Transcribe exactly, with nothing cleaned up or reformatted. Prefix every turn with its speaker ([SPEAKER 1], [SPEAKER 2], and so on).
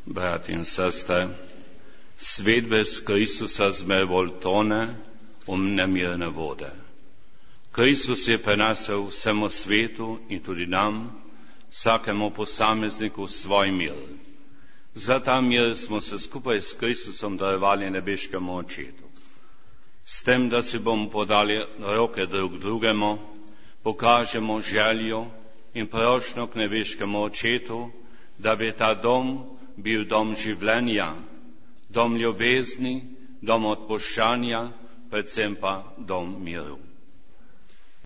[SPEAKER 1] Brat in sestre, svet bez Kristusa zmer bolj tone v nemirne vode. Kristus je prenesel vsemu svetu in tudi nam, vsakemu posamezniku svoj mir. Za ta mir smo se skupaj s Kristusom darovali nebeškemu Očetu. S tem, da si bomo podali roke drug drugemu, pokažemo željo in prošnjo k nebeškemu Očetu, da bi ta dom bil dom življenja, dom ljubezni, dom odpuščanja, predvsem pa dom miru.